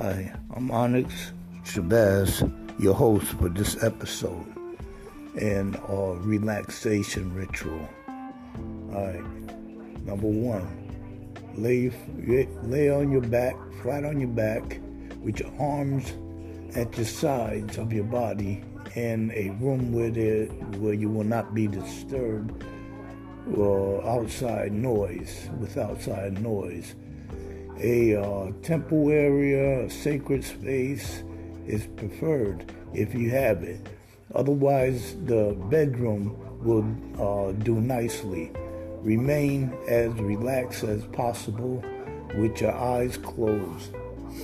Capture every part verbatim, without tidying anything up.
Hi, I'm Onyx Shabazz, your host for this episode and our relaxation ritual. Alright, number one, lay, lay on your back, flat on your back, with your arms at the sides of your body in a room where, there, where you will not be disturbed or outside noise, with outside noise. A uh, temple area, a sacred space is preferred if you have it. Otherwise, the bedroom will uh, do nicely. Remain as relaxed as possible with your eyes closed.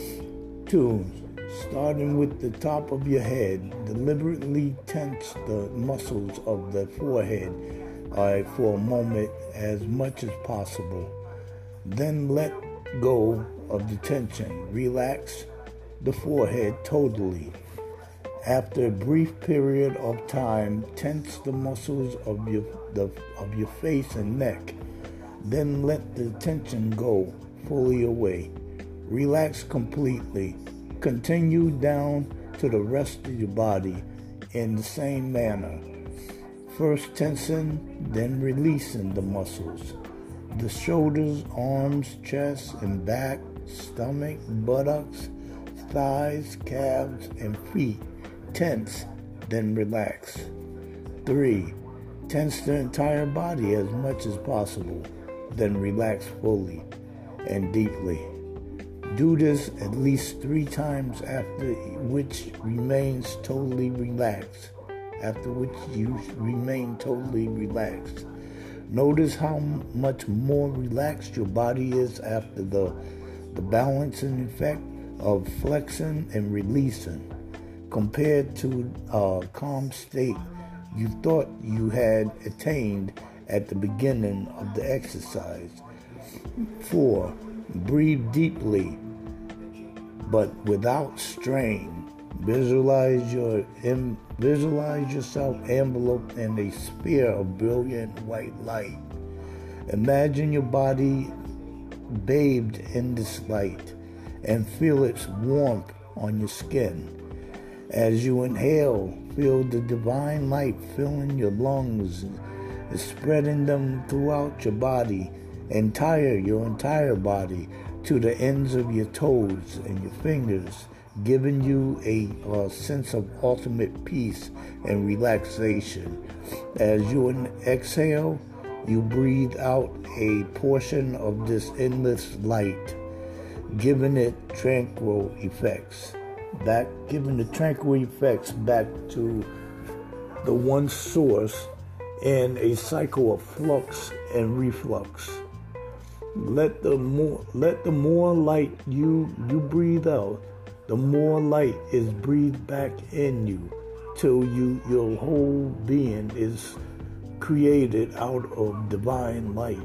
Two, starting with the top of your head, deliberately tense the muscles of the forehead uh, for a moment as much as possible. Then let go of the tension. Relax the forehead totally. After a brief period of time, tense the muscles of your the, of your face and neck. Then let the tension go fully away. Relax completely. Continue down to the rest of your body in the same manner. First tensing, then releasing the muscles. The shoulders, arms, chest, and back, stomach, buttocks, thighs, calves, and feet. Tense, then relax. Three, tense the entire body as much as possible, then relax fully and deeply. Do this at least three times, after which remains totally relaxed. After which you remain totally relaxed. Notice how much more relaxed your body is after the, the balancing effect of flexing and releasing compared to a calm state you thought you had attained at the beginning of the exercise. Four, breathe deeply but without strain. Visualize your visualize yourself enveloped in a sphere of brilliant white light. Imagine your body bathed in this light and feel its warmth on your skin. As you inhale, feel the divine light filling your lungs and spreading them throughout your body, entire your entire body to the ends of your toes and your fingers, giving you a, a sense of ultimate peace and relaxation. As you exhale, you breathe out a portion of this endless light, giving it tranquil effects. Back, giving the tranquil effects back to the one source in a cycle of flux and reflux. Let the more, let the more light you you breathe out, the more light is breathed back in you, till you your whole being is created out of divine light.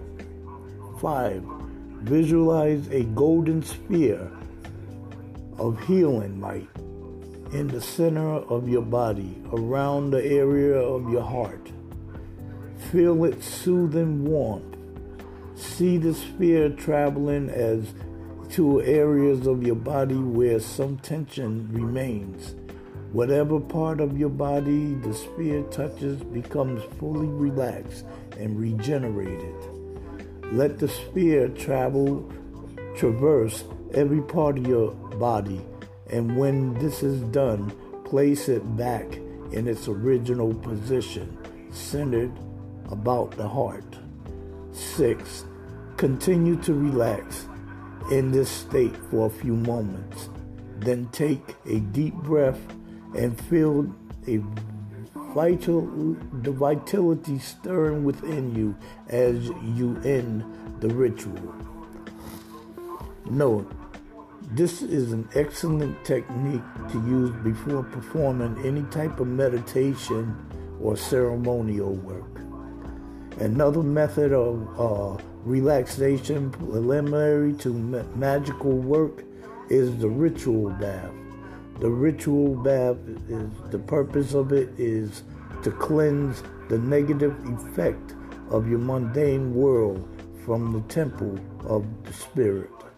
Five, visualize a golden sphere of healing light in the center of your body, around the area of your heart. Feel its soothing warmth. See the sphere traveling as to areas of your body where some tension remains. Whatever part of your body the sphere touches becomes fully relaxed and regenerated. Let the sphere travel, traverse every part of your body, and when this is done, place it back in its original position, centered about the heart. Six, continue to relax in this state for a few moments. Then take a deep breath and feel a vital, the vitality stirring within you as you end the ritual. Note, this is an excellent technique to use before performing any type of meditation or ceremonial work. Another method of uh, relaxation preliminary to ma- magical work is the ritual bath. The ritual bath is the purpose of it is to cleanse the negative effect of your mundane world from the temple of the spirit.